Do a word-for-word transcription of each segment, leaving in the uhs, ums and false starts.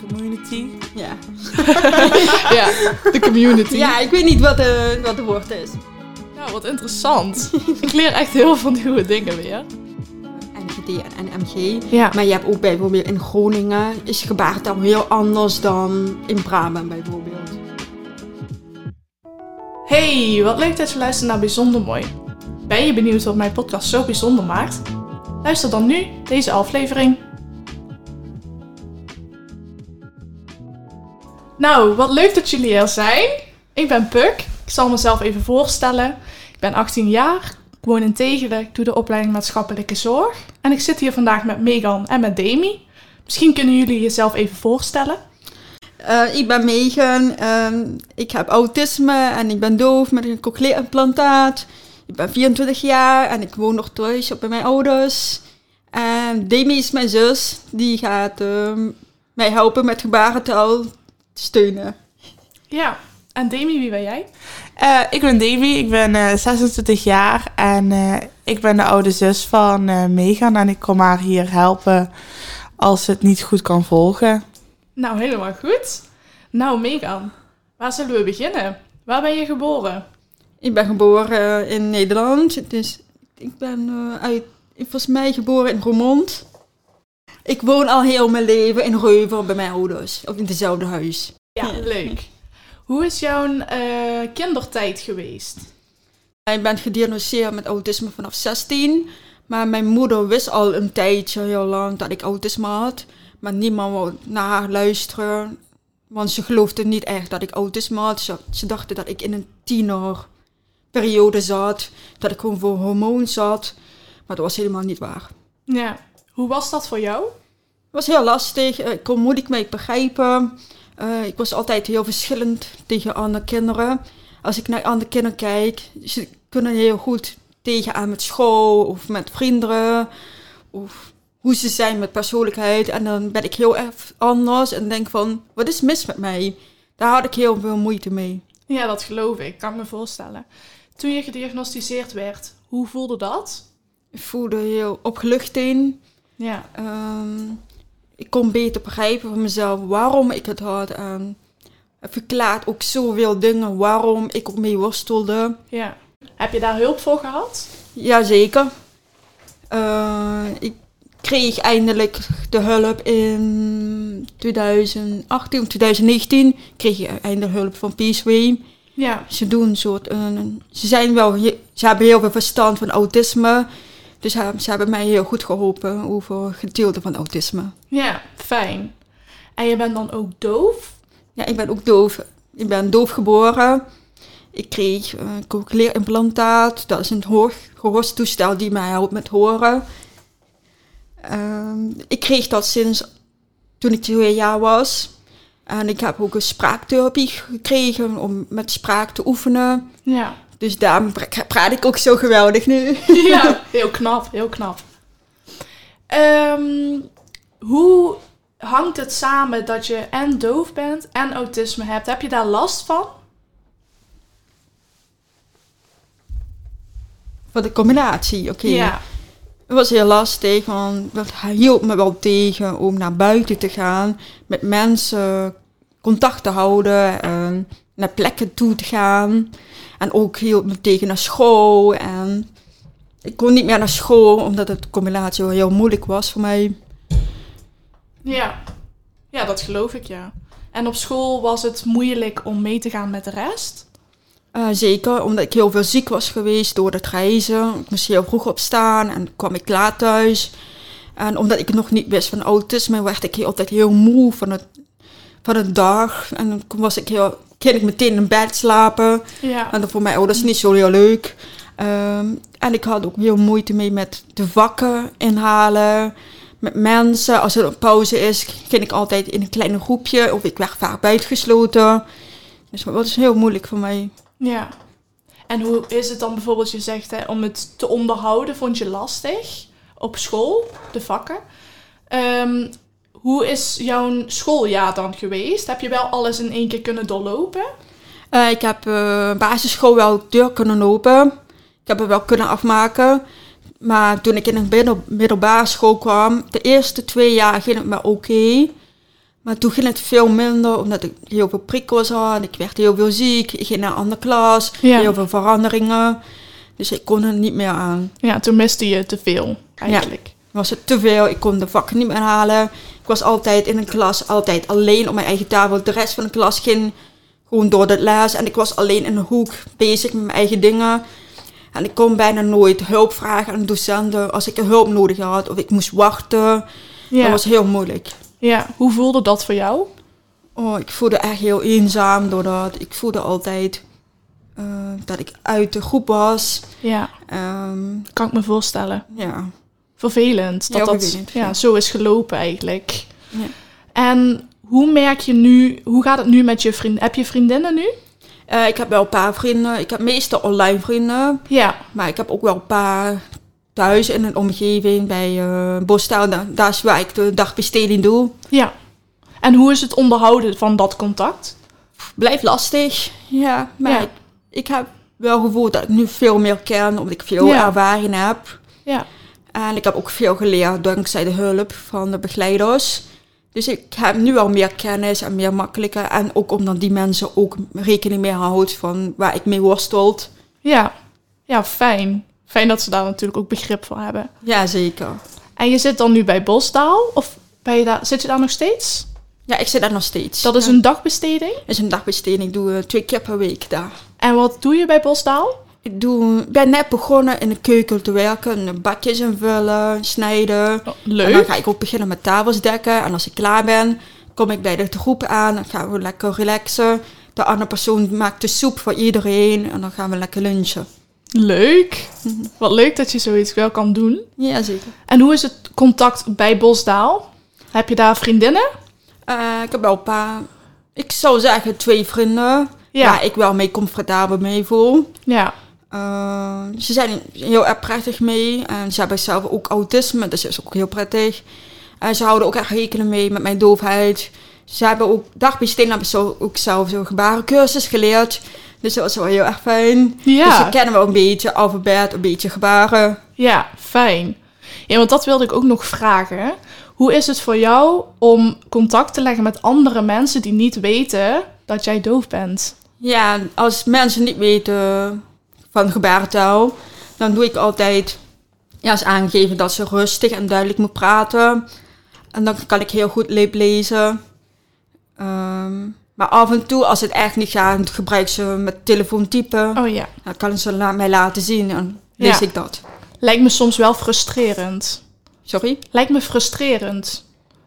community. Ja. Ja, de community. Ja, ik weet niet wat de, wat de woord is. Nou, wat interessant. Ik leer echt heel veel nieuwe dingen weer. N G D en N M G. Ja. Maar je hebt ook bijvoorbeeld in Groningen is gebarentaal heel anders dan in Brabant bijvoorbeeld. Hey, wat leuk dat je luistert naar Bijzonder Mooi. Ben je benieuwd wat mijn podcast zo bijzonder maakt? Luister dan nu deze aflevering. Nou, wat leuk dat jullie er zijn. Ik ben Puk. Ik zal mezelf even voorstellen. Ik ben achttien jaar, ik woon in Tegelen, ik doe de opleiding maatschappelijke zorg. En ik zit hier vandaag met Megan en met Demi. Misschien kunnen jullie jezelf even voorstellen. Uh, ik ben Megan, uh, ik heb autisme en ik ben doof met een cochlearimplantaat. Ik ben vierentwintig jaar en ik woon nog thuis bij mijn ouders. En Demi is mijn zus, die gaat uh, mij helpen met gebarentaal steunen. Ja, en Demi, wie ben jij? Uh, ik ben Demi, ik ben uh, zesentwintig jaar en uh, ik ben de oude zus van uh, Megan. En ik kom haar hier helpen als ze het niet goed kan volgen. Nou, helemaal goed. Nou, Megan, waar zullen we beginnen? Waar ben je geboren? Ik ben geboren in Nederland, dus ik ben uh, uit, volgens mij geboren in Roermond. Ik woon al heel mijn leven in Reuver bij mijn ouders, ook in hetzelfde huis. Ja, leuk. Hoe is jouw uh, kindertijd geweest? Ik ben gediagnosticeerd met autisme vanaf zestien. Maar mijn moeder wist al een tijdje heel lang dat ik autisme had. Maar niemand wou naar haar luisteren. Want ze geloofde niet echt dat ik autisme had. Ze, ze dachten dat ik in een tienerperiode zat. Dat ik gewoon voor hormoon zat. Maar dat was helemaal niet waar. Ja. Hoe was dat voor jou? Het was heel lastig. Ik kon moeilijk mee begrijpen. Uh, ik was altijd heel verschillend tegen andere kinderen. Als ik naar andere kinderen kijk, ze kunnen heel goed tegenaan met school of met vrienden. Of hoe ze zijn met persoonlijkheid. En dan ben ik heel erg anders en denk van, wat is mis met mij? Daar had ik heel veel moeite mee. Ja, dat geloof ik. Kan ik me voorstellen. Toen je gediagnosticeerd werd, hoe voelde dat? Ik voelde heel opgelucht in. Ja. Um, ik kon beter begrijpen van mezelf waarom ik het had. En het verklaart ook zoveel dingen waarom ik ook mee worstelde. Ja. Heb je daar hulp voor gehad? Jazeker. Uh, ik kreeg eindelijk de hulp in twintig achttien of twintig negentien. Kreeg ik eindelijk hulp van Peaceway. Ja. Ze doen een soort, uh, ze zijn wel, ze hebben heel veel verstand van autisme. Dus ze, ze hebben mij heel goed geholpen over gedeelte van autisme. Ja, fijn. En je bent dan ook doof? Ja, ik ben ook doof. Ik ben doof geboren. Ik kreeg een uh, cochlearimplantaat. Dat is een hoor, gehoorstoestel die mij helpt met horen. Uh, ik kreeg dat sinds toen ik twee jaar was. En ik heb ook een spraaktherapie gekregen om met spraak te oefenen. Ja. Dus daarom praat ik ook zo geweldig nu. Ja, heel knap, heel knap. Um, hoe hangt het samen dat je en doof bent en autisme hebt? Heb je daar last van? Van de combinatie, oké. Okay. Ja. Het was heel lastig, want het hielp me wel tegen om naar buiten te gaan. Met mensen contact te houden en naar plekken toe te gaan. En ook hielp me tegen naar school. En ik kon niet meer naar school, omdat de combinatie heel moeilijk was voor mij. Ja. Ja, dat geloof ik, ja. En op school was het moeilijk om mee te gaan met de rest? Uh, zeker, omdat ik heel veel ziek was geweest door het reizen. Ik moest heel vroeg opstaan en kwam ik laat thuis. En omdat ik nog niet wist van autisme, werd ik heel, altijd heel moe van, het, van de dag. En dan was ik heel... ging ik meteen in bed slapen. Ja. En dat voor mijn ouders niet zo heel leuk. Um, en ik had ook heel moeite mee met de vakken inhalen. Met mensen. Als er een pauze is, ging ik altijd in een klein groepje. Of ik werd vaak buitengesloten. Dus dat was heel moeilijk voor mij. Ja. En hoe is het dan bijvoorbeeld, je zegt, hè, om het te onderhouden, vond je lastig? Op school, de vakken. Um, Hoe is jouw schooljaar dan geweest? Heb je wel alles in één keer kunnen doorlopen? Uh, ik heb uh, basisschool wel deur kunnen lopen. Ik heb het wel kunnen afmaken. Maar toen ik in een middel, middelbare school kwam, de eerste twee jaar ging het me oké. Okay. Maar toen ging het veel minder, omdat ik heel veel prikkels had. Ik werd heel veel ziek. Ik ging naar een andere klas. Ja. Heel veel veranderingen. Dus ik kon er niet meer aan. Ja, toen miste je te veel, eigenlijk. Was het te veel. Ik kon de vakken niet meer halen. Ik was altijd in een klas, altijd alleen op mijn eigen tafel. De rest van de klas ging gewoon door de les. En ik was alleen in een hoek bezig met mijn eigen dingen. En ik kon bijna nooit hulp vragen aan de docenten als ik hulp nodig had. Of ik moest wachten. Ja. Dat was heel moeilijk. Ja, hoe voelde dat voor jou? Oh, ik voelde echt heel eenzaam doordat. Ik voelde altijd uh, dat ik uit de groep was. Ja, Um, kan ik me voorstellen. ja. Vervelend dat Heel dat vervelend, ja, ja. zo is gelopen eigenlijk. Ja. En hoe merk je nu, hoe gaat het nu met je vrienden? Heb je vriendinnen nu? Uh, ik heb wel een paar vrienden. Ik heb meestal online vrienden. Ja, Maar ik heb ook wel een paar thuis in een omgeving bij uh, Bostaal. Daar, daar is waar ik de dagbesteding doe. ja. En hoe is het onderhouden van dat contact? Blijft lastig. Ja, maar Ja. Ik, ik heb wel het gevoel dat ik nu veel meer ken. Omdat ik veel Ja. ervaring heb. Ja, En ik heb ook veel geleerd dankzij de hulp van de begeleiders. Dus ik heb nu al meer kennis en meer makkelijker. En ook omdat die mensen ook rekening mee houden van waar ik mee worstelt. ja. Ja, fijn. Fijn dat ze daar natuurlijk ook begrip voor hebben. Ja, zeker. En je zit dan nu bij Bosdaal? Of ben je daar, zit je daar nog steeds? Ja, ik zit daar nog steeds. Dat is Ja. een dagbesteding. Dat is een dagbesteding. Ik doe uh, twee keer per week daar. En wat doe je bij Bosdaal? Ik doe, ben net begonnen in de keuken te werken. Bakjes invullen, snijden. Oh, En dan leuk. ga ik ook beginnen met tafels dekken. En als ik klaar ben, kom ik bij de groep aan. Dan gaan we lekker relaxen. De andere persoon maakt de soep voor iedereen. En dan gaan we lekker lunchen. Leuk. Wat leuk dat je zoiets wel kan doen. Ja, zeker. En hoe is het contact bij Bosdaal? Heb je daar vriendinnen? Uh, ik heb wel een paar, ik zou zeggen twee vrienden. Ja. Waar ik wel mee comfortabel mee voel. Ja. Uh, ze zijn heel erg prettig mee. En ze hebben zelf ook autisme, dus dat is ook heel prettig. En ze houden ook echt rekening mee met mijn doofheid. Ze hebben ook dagbesteding, hebben ze ook zelf zo'n gebarencursus geleerd. Dus dat was wel heel erg fijn. Ja. Dus ze kennen wel een beetje alfabet, een beetje gebaren. Ja, fijn. Ja, want dat wilde ik ook nog vragen. Hoe is het voor jou om contact te leggen met andere mensen die niet weten dat jij doof bent? Ja, als mensen niet weten van gebarentaal, dan doe ik altijd ja, eens aangeven dat ze rustig en duidelijk moet praten. En dan kan ik heel goed lezen. Um, maar af en toe, als het echt niet gaat, gebruik ze met telefoon typen. Oh ja. Dan kan ze la- mij laten zien en lees Ja. ik dat. Lijkt me soms wel frustrerend. Sorry? Lijkt me frustrerend.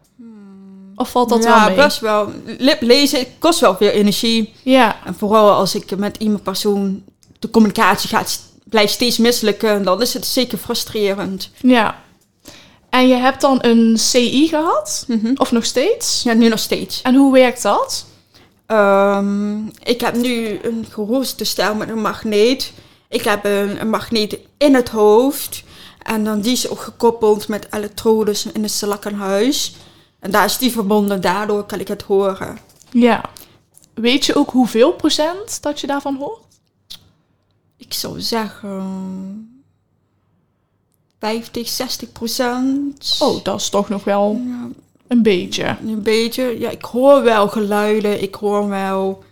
Of valt dat ja, wel mee? best wel. Lip lezen kost wel veel energie. Ja, En vooral als ik met iemand persoon de communicatie gaat, blijft steeds mislukken, dan is het zeker frustrerend. ja. En je hebt dan een C I gehad? Mhm. Of nog steeds? Ja, nu nog steeds. En hoe werkt dat? Um, ik heb nu een gehoortoestel met een magneet. Ik heb een, een magneet in het hoofd. En dan die is ook gekoppeld met elektrodes in het slakkenhuis. En daar is die verbonden, daardoor kan ik het horen. Ja. Weet je ook hoeveel procent dat je daarvan hoort? Ik zou zeggen vijftig, zestig procent. Oh, dat is toch nog wel Ja, een beetje. een beetje. Ja, ik hoor wel geluiden. Ik hoor wel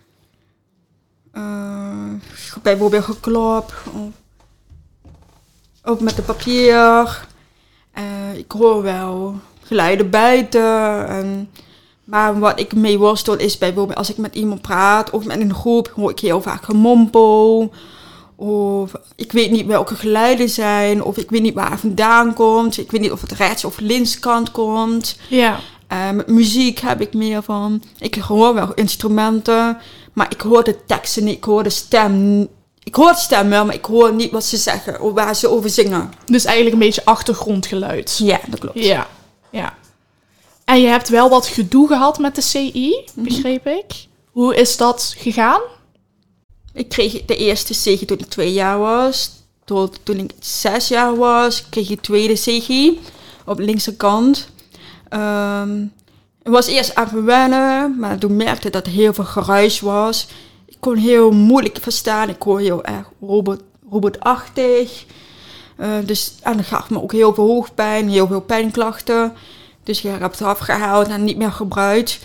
uh, bijvoorbeeld geklop. Of, of met de papier. Uh, ik hoor wel geluiden buiten. En, maar wat ik mee worstel is bijvoorbeeld als ik met iemand praat of met een groep, hoor ik heel vaak gemompel. Of ik weet niet welke geluiden zijn. Of ik weet niet waar het vandaan komt. Ik weet niet of het rechts of linkskant komt. Ja. Uh, met muziek heb ik meer van. Ik hoor wel instrumenten. Maar ik hoor de teksten niet. Ik hoor de stem. Ik hoor de stem wel, maar ik hoor niet wat ze zeggen. Of waar ze over zingen. Dus eigenlijk een beetje achtergrondgeluid. Ja, dat klopt. Ja. Ja. En je hebt wel wat gedoe gehad met de C I, begreep ik. Hoe is dat gegaan? Ik kreeg de eerste C G toen ik twee jaar was. Tot toen ik zes jaar was, kreeg ik de tweede C G. Op de linkse kant. Um, het was eerst even wennen, maar toen merkte ik dat er heel veel geruis was. Ik kon heel moeilijk verstaan. Ik hoor heel erg robot, robotachtig. Uh, dus, en dat gaf me ook heel veel hoofdpijn, heel veel pijnklachten. Dus ik heb het afgehaald en niet meer gebruikt.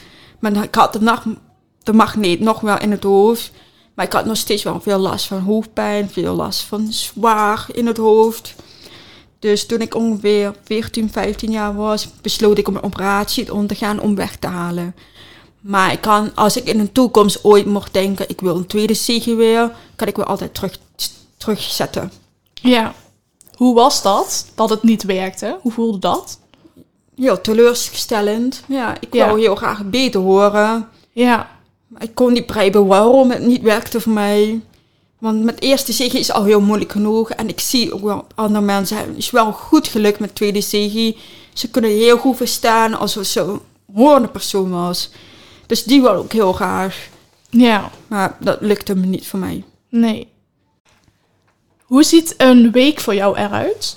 Maar ik had de, nacht, de magneet nog wel in het hoofd. Maar ik had nog steeds wel veel last van hoofdpijn, veel last van zwaar in het hoofd. Dus toen ik ongeveer veertien, vijftien jaar was, besloot ik om een operatie te ondergaan om weg te halen. Maar ik kan, als ik in de toekomst ooit mocht denken, ik wil een tweede zege weer, kan ik weer altijd terug, terugzetten. Ja. Hoe was dat, dat het niet werkte? Hoe voelde dat? Heel teleurstellend. Ja, ik Ja. wou heel graag beter horen. Ja. Maar ik kon niet begrijpen waarom het niet werkte voor mij. Want met eerste zege is al heel moeilijk genoeg. En ik zie ook wel andere mensen, het is wel goed gelukt met tweede zege. Ze kunnen heel goed verstaan als ze zo'n horende persoon was. Dus die wil ook heel graag. Ja. Maar dat lukte me niet voor mij. Nee. Hoe ziet een week voor jou eruit?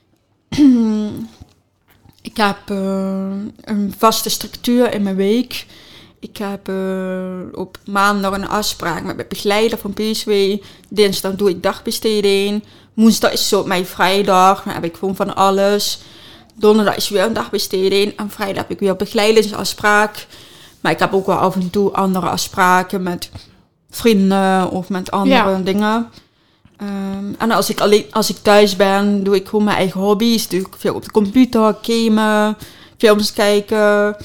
Ik heb uh, een vaste structuur in mijn week. Ik heb uh, op maandag een afspraak met mijn begeleider van P S W. Dinsdag doe ik dagbesteding. Woensdag is zo mijn vrijdag. Dan heb ik gewoon van alles. Donderdag is weer een dagbesteding. En vrijdag heb ik weer begeleidingsafspraak. Maar ik heb ook wel af en toe andere afspraken met vrienden of met andere Ja. dingen. Um, en als ik, alleen, als ik thuis ben, doe ik gewoon mijn eigen hobby's. Doe ik veel op de computer, gamen, films kijken.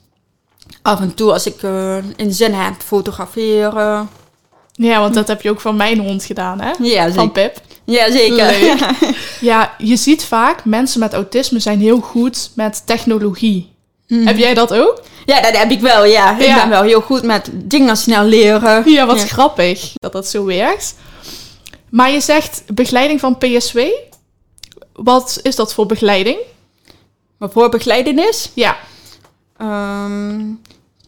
Af en toe als ik uh, in zin heb, fotograferen. Ja, want dat heb je ook van mijn hond gedaan, hè? Ja, Van zeker. Pip. Ja, zeker. Leuk. Ja, je ziet vaak, mensen met autisme zijn heel goed met technologie. Mm. Heb jij dat ook? Ja, dat heb ik wel, ja. Ik Ja. ben wel heel goed met dingen snel leren. Ja, wat grappig dat dat zo werkt. Maar je zegt begeleiding van P S W. Wat is dat voor begeleiding? Maar voor begeleiding Ja. Um,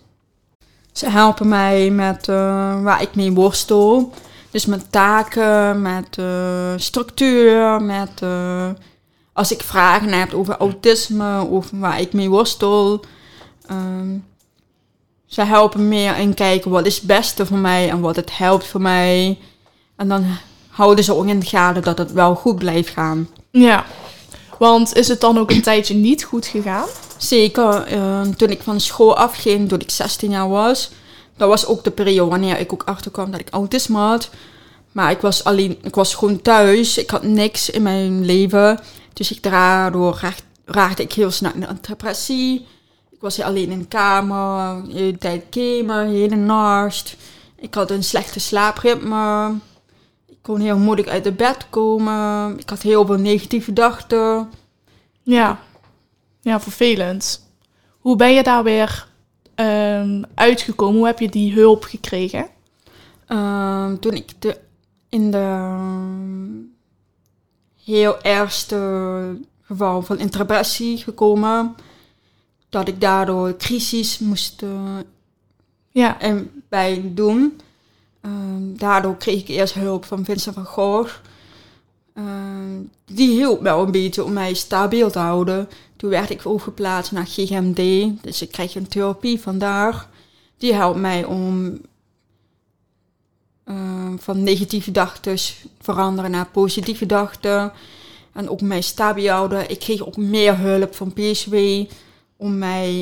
ze helpen mij met uh, waar ik mee worstel. Dus met taken, met uh, structuur, met uh, als ik vragen heb over autisme of waar ik mee worstel. Um, ze helpen meer in kijken wat is het beste voor mij en wat het helpt voor mij. En dan houden ze ook in de gaten dat het wel goed blijft gaan. Ja. Want is het dan ook een tijdje niet goed gegaan? Zeker, uh, toen ik van school afging, toen ik zestien jaar was, dat was ook de periode wanneer ik ook achterkwam dat ik autisme had. Maar ik was alleen, ik was gewoon thuis, ik had niks in mijn leven. Dus ik daardoor raakte ik heel snel in een depressie. Ik was alleen in de kamer, de hele tijd gamen, de hele nacht. Ik had een slechte slaapritme. Ik kon heel moeilijk uit de bed komen. Ik had heel veel negatieve gedachten. Ja. Ja, vervelend. Hoe ben je daar weer um, uitgekomen? Hoe heb je die hulp gekregen? Uh, toen ik de, in de um, heel ergste geval van in depressie gekomen, dat ik daardoor crisis moest uh, Ja. en bij doen. Uh, daardoor kreeg ik eerst hulp van Vincent van Gogh. Uh, die hielp wel een beetje om mij stabiel te houden. Toen werd ik overgeplaatst naar G G M D. Dus ik kreeg een therapie vandaar. Die helpt mij om uh, van negatieve gedachten veranderen naar positieve gedachten. En ook mij stabiel houden. Ik kreeg ook meer hulp van P S W om mij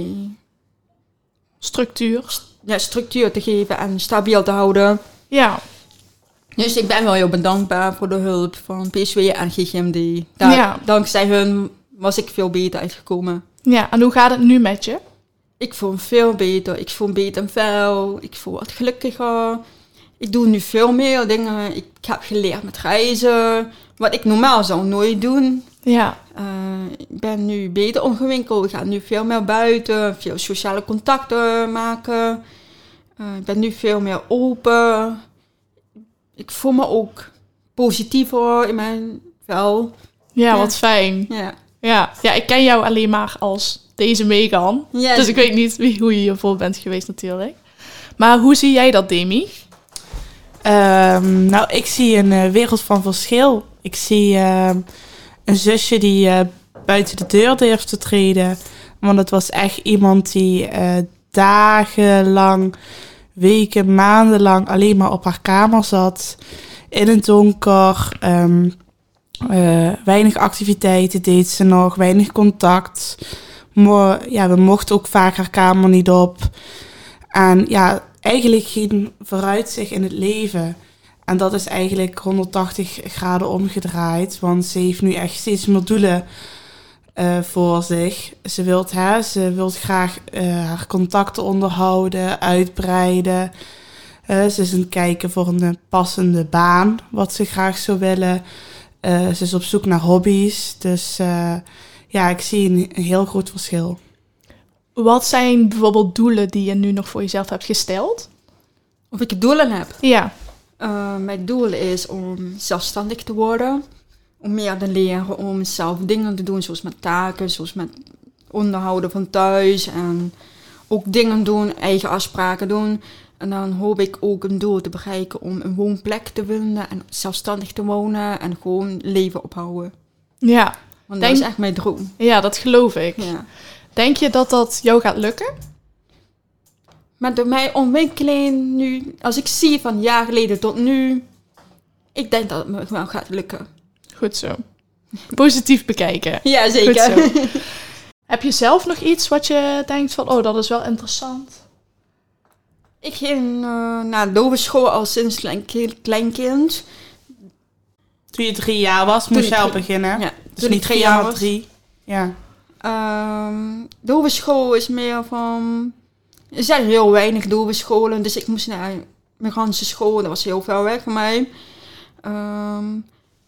Structuur. ja, structuur te geven en stabiel te houden. Ja. Dus ik ben wel heel bedankbaar voor de hulp van P S W en G G M D. Daar, Ja. Dankzij hun was ik veel beter uitgekomen. Ja, en hoe gaat het nu met je? Ik voel me veel beter. Ik voel me beter en vuil. Ik voel wat gelukkiger. Ik doe nu veel meer dingen. Ik heb geleerd met reizen. Wat ik normaal zou nooit doen. Ja. Uh, ik ben nu beter omgewinkeld. Ik ga nu veel meer buiten. Veel sociale contacten maken. Uh, ik ben nu veel meer open. Ik voel me ook positiever in mijn vel. Ja, Ja. wat fijn. Ja. Ja. Ja, ik ken jou alleen maar als deze Megan. Ja, Dus ik weet niet wie, hoe je hiervoor bent geweest natuurlijk. Maar hoe zie jij dat, Demi? Um, nou, ik zie een uh, wereld van verschil. Ik zie uh, een zusje die uh, buiten de deur durft te treden. Want het was echt iemand die uh, dagenlang, weken, maandenlang alleen maar op haar kamer zat. In het donker. Um, uh, weinig activiteiten deed ze nog. Weinig contact. Mo- ja, we mochten ook vaak haar kamer niet op. En ja, eigenlijk geen vooruitzicht in het leven. En dat is eigenlijk honderdtachtig graden omgedraaid. Want ze heeft nu echt steeds meer doelen uh, voor zich. Ze wil hè, ze wilt graag uh, haar contacten onderhouden, uitbreiden. Uh, ze is aan het kijken voor een passende baan, wat ze graag zou willen. Uh, ze is op zoek naar hobby's. Dus uh, ja, ik zie een, een heel groot verschil. Wat zijn bijvoorbeeld doelen die je nu nog voor jezelf hebt gesteld? Of ik doelen heb? Ja. Uh, mijn doel is om zelfstandig te worden. Om meer te leren om zelf dingen te doen, zoals met taken, zoals met onderhouden van thuis. En ook dingen doen, eigen afspraken doen. En dan hoop ik ook een doel te bereiken om een woonplek te vinden en zelfstandig te wonen en gewoon leven ophouden. Ja. Want Denk... dat is echt mijn droom. Ja, dat geloof ik. Ja. Denk je dat dat jou gaat lukken? Maar door mijn ontwikkeling nu, als ik zie van jaar geleden tot nu, ik denk dat het me wel gaat lukken. Goed zo. Positief bekijken. Ja, zeker. Goed zo. Heb je zelf nog iets wat je denkt van, oh, dat is wel interessant? Ik ging uh, naar de dovenschool al sinds klein, kleinkind. Toen je drie jaar was, moest je al beginnen. Ja, dus toen niet drie jaar, maar drie. Ja. Um, dovenschool is meer van... Er zijn heel weinig dovenscholen, dus ik moest naar Migrantse school. Dat was heel ver weg van mij. Um,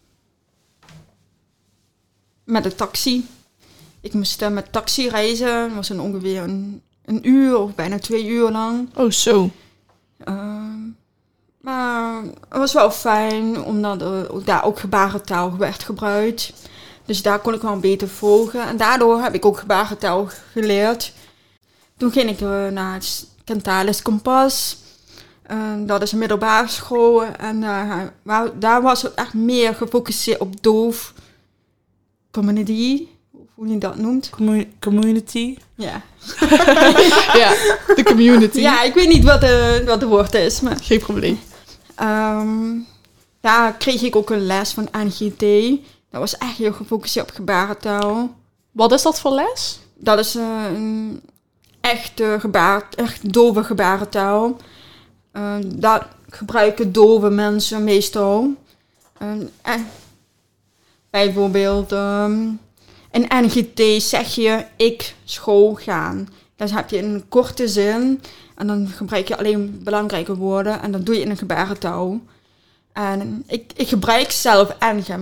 met de taxi. Ik moest uh, met taxi reizen. Dat was dan ongeveer een, een uur of bijna twee uur lang. Oh, zo. Um, maar het was wel fijn, omdat uh, daar ook gebarentaal werd gebruikt. Dus daar kon ik wel beter volgen. En daardoor heb ik ook gebarentaal geleerd. Toen ging ik uh, naar het Kentalis Kompas. Uh, dat is een middelbare school. En uh, waar, daar was het echt meer gefocust op doof community. Hoe je dat noemt. Commu- community. Ja. Ja, de community. Ja, ik weet niet wat de, wat de woord is. Maar, geen probleem. Um, daar kreeg ik ook een les van N G T. Dat was echt heel gefocust op gebarentaal. Wat is dat voor les? Dat is uh, een echte gebaar, echt dove gebarentaal. Uh, dat gebruiken dove mensen meestal. Uh, eh, bijvoorbeeld um, in N G T zeg je ik school gaan. Dan heb je een korte zin en dan gebruik je alleen belangrijke woorden en dat doe je in een gebarentaal. En ik, ik gebruik zelf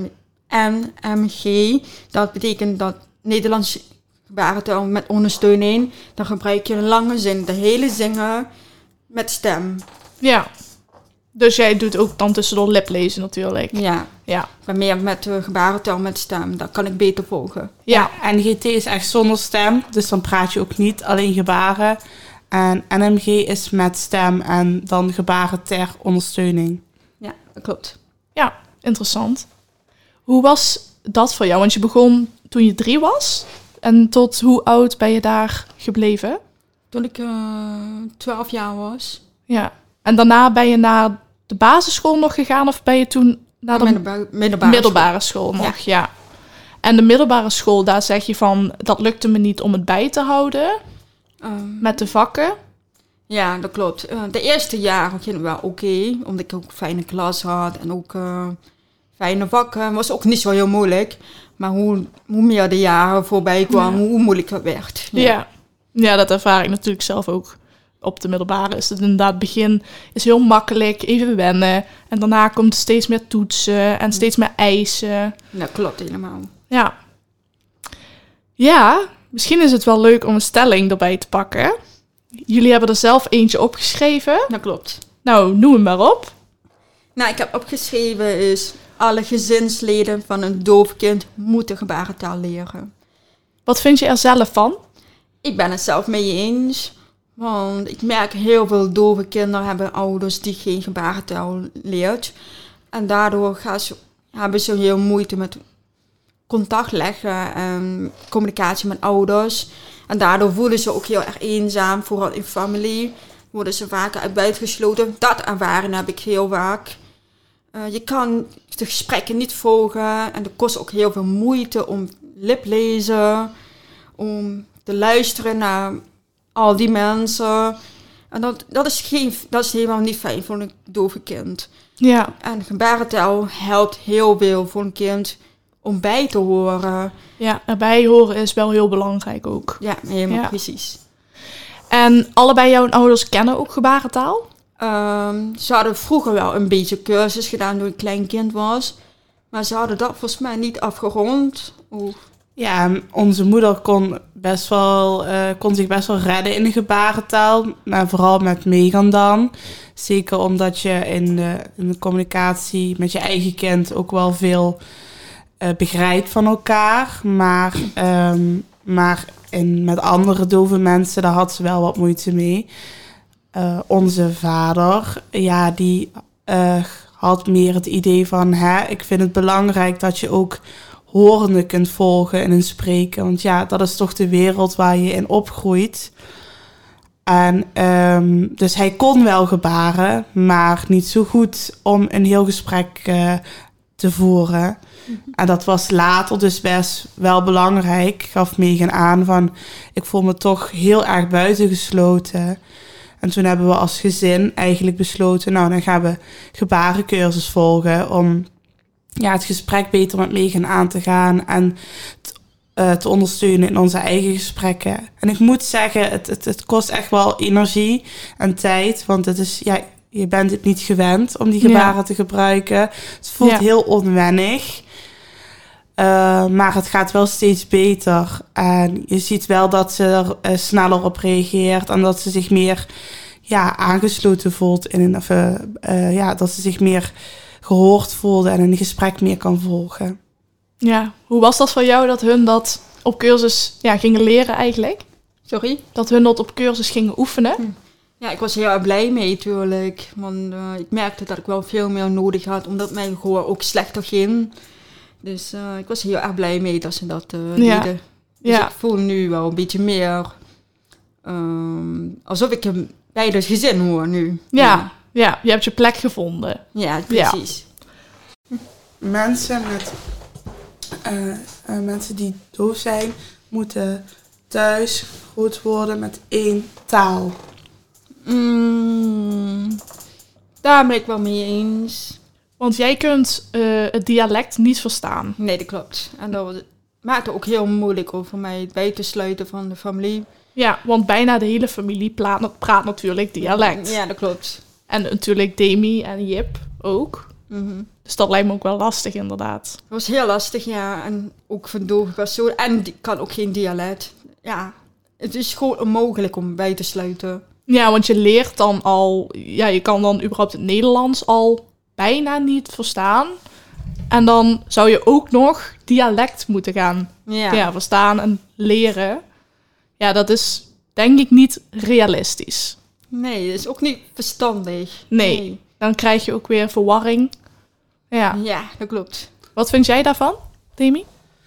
N M G. Dat betekent dat Nederlands gebarentaal met ondersteuning. Dan gebruik je een lange zin, de hele zingen met stem. Ja. Dus jij doet ook dan tussendoor liplezen natuurlijk. Ja. Ja. Ik ben meer met uh, gebarentaal met stem. Dat kan ik beter volgen. Ja, ja, N G T is echt zonder stem. Dus dan praat je ook niet, alleen gebaren. En N M G is met stem en dan gebaren ter ondersteuning. Ja, dat klopt. Ja, interessant. Hoe was dat voor jou? Want je begon toen je drie was. En tot hoe oud ben je daar gebleven? Toen ik twaalf uh, jaar was. Ja. En daarna ben je naar de basisschool nog gegaan? Of ben je toen naar de middelbare, middelbare, middelbare school, school nog? Ja. ja. En de middelbare school, daar zeg je van... dat lukte me niet om het bij te houden. Um, met de vakken. Ja, dat klopt. Uh, de eerste jaren ging het wel oké. Okay, omdat ik ook een fijne klas had. En ook uh, fijne vakken. Was ook niet zo heel moeilijk. Maar hoe, hoe meer de jaren voorbij kwamen, ja. hoe moeilijker het werd. Ja. Ja. ja, dat ervaar ik natuurlijk zelf ook. Op de middelbare is het inderdaad het begin is heel makkelijk, even wennen. En daarna komt steeds meer toetsen en steeds meer eisen. Dat klopt helemaal. Ja. Ja, misschien is het wel leuk om een stelling erbij te pakken. Jullie hebben er zelf eentje opgeschreven. Dat klopt. Nou, noem hem maar op. Nou, ik heb opgeschreven is... alle gezinsleden van een doof kind moeten gebarentaal leren. Wat vind je er zelf van? Ik ben het zelf mee eens. Want ik merk heel veel dove kinderen hebben ouders die geen gebarentaal leert. En daardoor gaan ze, hebben ze heel moeite met contact leggen en communicatie met ouders. En daardoor voelen ze ook heel erg eenzaam, vooral in familie. Worden ze vaker uit buitengesloten. Dat ervaren heb ik heel vaak. Uh, je kan de gesprekken niet volgen en het kost ook heel veel moeite om liplezen, om te luisteren naar al die mensen. En dat, dat, is geen, dat is helemaal niet fijn voor een dove kind. Ja. En gebarentaal helpt heel veel voor een kind om bij te horen. Ja, erbij horen is wel heel belangrijk ook. Ja, helemaal Ja. precies. En allebei jouw ouders kennen ook gebarentaal? Um, ze hadden vroeger wel een beetje cursus gedaan toen ik een klein kind was. Maar ze hadden dat volgens mij niet afgerond. Oeh. Ja, onze moeder kon, best wel, uh, kon zich best wel redden in de gebarentaal. Maar vooral met Megan dan. Zeker omdat je in de, in de communicatie met je eigen kind ook wel veel uh, begrijpt van elkaar. Maar, um, maar in, met andere dove mensen, daar had ze wel wat moeite mee. Uh, onze vader, ja, die uh, had meer het idee van... Hè, ik vind het belangrijk dat je ook horende kunt volgen in een spreken. Want ja, dat is toch de wereld waar je in opgroeit. En um, dus hij kon wel gebaren, maar niet zo goed om een heel gesprek uh, te voeren. Mm-hmm. En dat was later dus best wel belangrijk. Ik gaf Megan aan van, ik voel me toch heel erg buitengesloten. En toen hebben we als gezin eigenlijk besloten, nou dan gaan we gebarencursus volgen om ja, het gesprek beter met Megan aan te gaan en t, uh, te ondersteunen in onze eigen gesprekken. En ik moet zeggen, het, het, het kost echt wel energie en tijd, want het is, ja, je bent het niet gewend om die gebaren ja. te gebruiken. Het voelt ja. heel onwennig. Uh, maar het gaat wel steeds beter. En je ziet wel dat ze er uh, sneller op reageert. En dat ze zich meer ja, aangesloten voelt. In een, of, uh, uh, ja, dat ze zich meer gehoord voelde en een gesprek meer kan volgen. Ja, hoe was dat voor jou dat hun dat op cursus ja, gingen leren eigenlijk? Sorry? Dat hun dat op cursus gingen oefenen? Hm. Ja, ik was heel erg blij mee natuurlijk. Want uh, ik merkte dat ik wel veel meer nodig had. Omdat mijn gehoor ook slechter ging. Dus uh, ik was heel erg blij mee dat ze dat uh, ja. deden. Dus ja. ik voel nu wel een beetje meer um, alsof ik hem bij het gezin hoor nu. Ja. ja, ja, je hebt je plek gevonden. Ja, precies. Ja. Mensen met uh, uh, mensen die doof zijn, moeten thuis groot worden met één taal. Mm, daar ben ik wel mee eens. Want jij kunt uh, het dialect niet verstaan. Nee, dat klopt. En dat maakt het ook heel moeilijk om voor mij bij te sluiten van de familie. Ja, want bijna de hele familie praat, praat natuurlijk dialect. Ja, dat klopt. En natuurlijk Demi en Jip ook. Mm-hmm. Dus dat lijkt me ook wel lastig inderdaad. Het was heel lastig, ja. En ook voor dove personen. En die kan ook geen dialect. Ja, het is gewoon onmogelijk om bij te sluiten. Ja, want je leert dan al... Ja, je kan dan überhaupt het Nederlands al bijna niet verstaan. En dan zou je ook nog dialect moeten gaan ja. Ja, verstaan en leren. Ja, dat is denk ik niet realistisch. Nee, dat is ook niet verstandig. Nee, nee. Dan krijg je ook weer verwarring. Ja, ja dat klopt. Wat vind jij daarvan, Demi?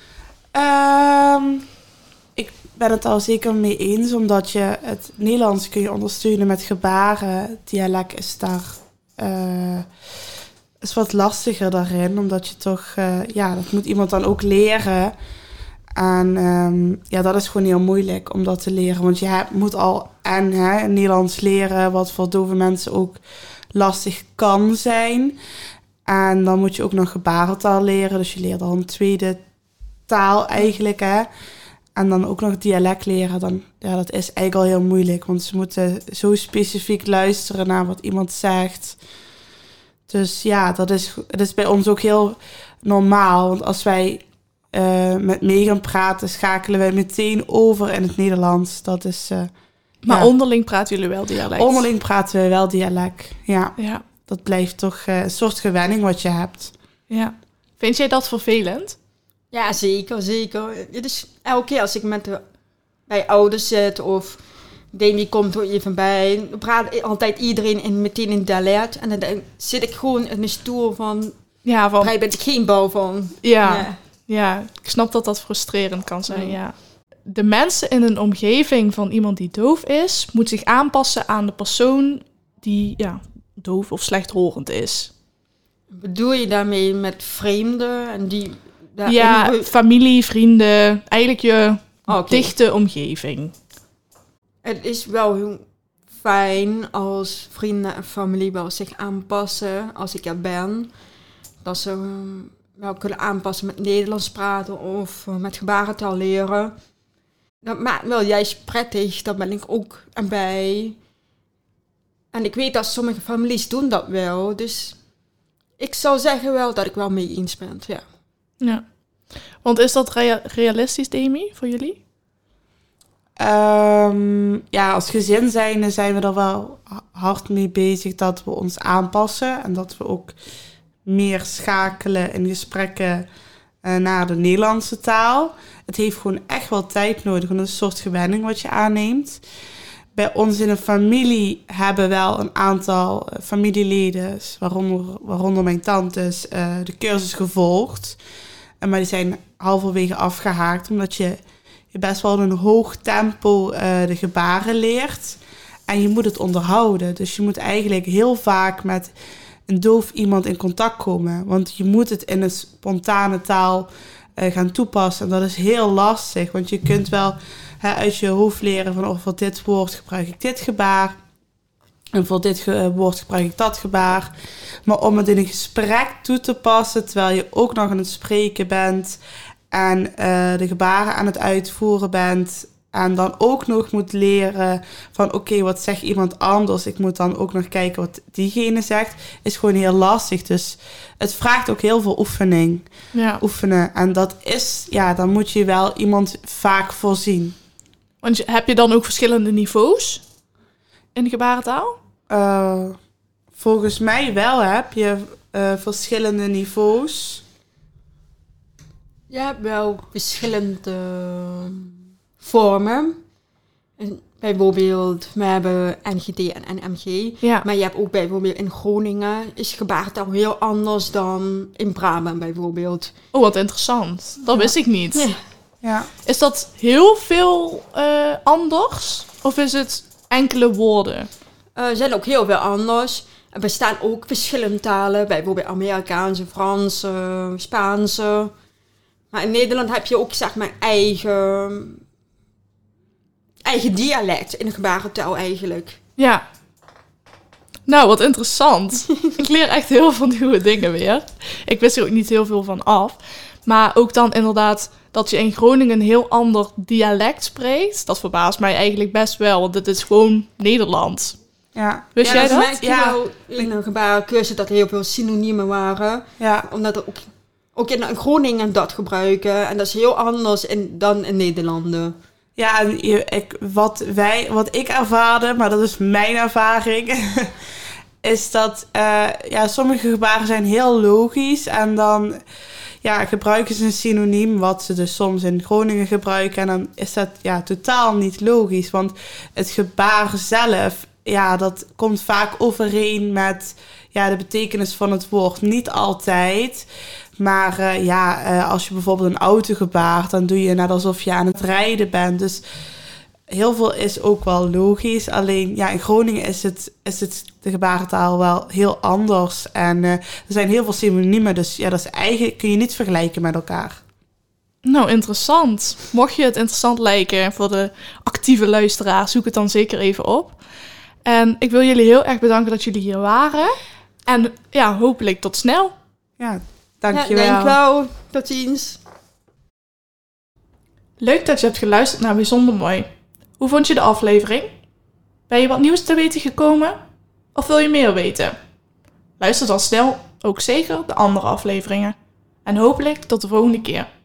Um, ik ben het al zeker mee eens, omdat je het Nederlands kun je ondersteunen met gebaren. Dialect is daar... Uh, is wat lastiger daarin, omdat je toch... Uh, ja, dat moet iemand dan ook leren. En um, ja, dat is gewoon heel moeilijk om dat te leren. Want je hebt, moet al en hè, Nederlands leren, wat voor dove mensen ook lastig kan zijn. En dan moet je ook nog gebarentaal leren. Dus je leert dan een tweede taal eigenlijk, hè. En dan ook nog dialect leren. Dan, ja, dat is eigenlijk al heel moeilijk. Want ze moeten zo specifiek luisteren naar wat iemand zegt. Dus ja, dat is, dat is bij ons ook heel normaal. Want als wij uh, met Megan praten, schakelen wij meteen over in het Nederlands. Dat is... Uh, maar ja. onderling praten jullie wel dialect? Onderling praten we wel dialect, ja. ja. Dat blijft toch uh, een soort gewenning wat je hebt. Ja. Vind jij dat vervelend? Ja, zeker, zeker. Het is elke keer als ik met de, bij ouders zit of Demi komt er even bij, dan praat altijd iedereen in, meteen in dialect. En dan zit ik gewoon in de stoel van, ja, van... daar ben ik geen bouw van. Ja, ja. ja, ik snap dat dat frustrerend kan zijn, ja. ja. De mensen in een omgeving van iemand die doof is, moet zich aanpassen aan de persoon die ja, doof of slechthorend is. Bedoel je daarmee met vreemden en die... Ja, in... familie, vrienden, eigenlijk je okay. dichte omgeving. Het is wel heel fijn als vrienden en familie wel zich aanpassen als ik er ben. Dat ze um, wel kunnen aanpassen met Nederlands praten of uh, met gebarentaal leren. Dat maakt wel juist prettig, daar ben ik ook erbij. En ik weet dat sommige families doen dat wel, dus ik zou zeggen wel dat ik wel mee eens ben, ja. Ja. Want is dat rea- realistisch, Demi, voor jullie? Um, ja, als gezin zijnde zijn we er wel hard mee bezig dat we ons aanpassen. En dat we ook meer schakelen in gesprekken uh, naar de Nederlandse taal. Het heeft gewoon echt wel tijd nodig, want het is een soort gewenning wat je aanneemt. Bij ons in de familie hebben wel een aantal familieleden, waaronder, waaronder mijn tantes, uh, de cursus gevolgd. Uh, maar die zijn halverwege afgehaakt, omdat je, je best wel in een hoog tempo uh, de gebaren leert. En je moet het onderhouden. Dus je moet eigenlijk heel vaak met een doof iemand in contact komen. Want je moet het in een spontane taal uh, gaan toepassen. En dat is heel lastig, want je kunt wel He, uit je hoofd leren van, oh, voor dit woord gebruik ik dit gebaar. En voor dit ge- woord gebruik ik dat gebaar. Maar om het in een gesprek toe te passen, terwijl je ook nog aan het spreken bent en uh, de gebaren aan het uitvoeren bent. En dan ook nog moet leren van, oké, okay, wat zegt iemand anders? Ik moet dan ook nog kijken wat diegene zegt. Is gewoon heel lastig. Dus het vraagt ook heel veel oefening. Ja. Oefenen. En dat is, ja, dan moet je wel iemand vaak voorzien. Want je, heb je dan ook verschillende niveaus in de gebarentaal? Uh, volgens mij wel heb je uh, verschillende niveaus. Je hebt wel verschillende vormen. En bijvoorbeeld, we hebben N G D en N M G. Ja. Maar je hebt ook bijvoorbeeld in Groningen is gebarentaal heel anders dan in Brabant bijvoorbeeld. Oh, wat interessant. Dat wist ik niet. Ja. Ja. Is dat heel veel uh, anders? Of is het enkele woorden? Uh, er zijn ook heel veel anders. Er bestaan ook verschillende talen, bijvoorbeeld Amerikaanse, Franse, Spaanse. Maar in Nederland heb je ook, zeg maar, eigen, eigen dialect in de gebarentaal eigenlijk. Ja. Nou, wat interessant. Ik leer echt heel veel nieuwe dingen weer. Ik wist er ook niet heel veel van af. Maar ook dan inderdaad dat je in Groningen een heel ander dialect spreekt. Dat verbaast mij eigenlijk best wel, want het is gewoon Nederlands. Ja. Wist ja, jij dat? dat? merk je Ja. wel in een gebarencursus dat er heel veel synoniemen waren. Ja. Omdat er ook, ook in Groningen dat gebruiken. En dat is heel anders in, dan in Nederlanden. Ja, en je, ik, wat, wij, wat ik ervaarde, maar dat is mijn ervaring, is dat uh, ja, sommige gebaren zijn heel logisch en dan ja, gebruiken ze een synoniem, wat ze dus soms in Groningen gebruiken. En dan is dat ja, totaal niet logisch, want het gebaar zelf, ja, dat komt vaak overeen met ja, de betekenis van het woord. Niet altijd, maar uh, ja, uh, als je bijvoorbeeld een auto gebaart, dan doe je net alsof je aan het rijden bent. Dus heel veel is ook wel logisch. Alleen ja, in Groningen is het, is het de gebarentaal wel heel anders. En uh, er zijn heel veel synoniemen, dus ja, dat is eigenlijk, kun je niet vergelijken met elkaar. Nou, interessant. Mocht je het interessant lijken voor de actieve luisteraars, zoek het dan zeker even op. En ik wil jullie heel erg bedanken dat jullie hier waren. En ja, hopelijk tot snel. Ja, dankjewel. Ja, dankjewel. Tot ziens. Leuk dat je hebt geluisterd naar Bijzonder Mooi. Hoe vond je de aflevering? Ben je wat nieuws te weten gekomen? Of wil je meer weten? Luister dan snel ook zeker de andere afleveringen. En hopelijk tot de volgende keer.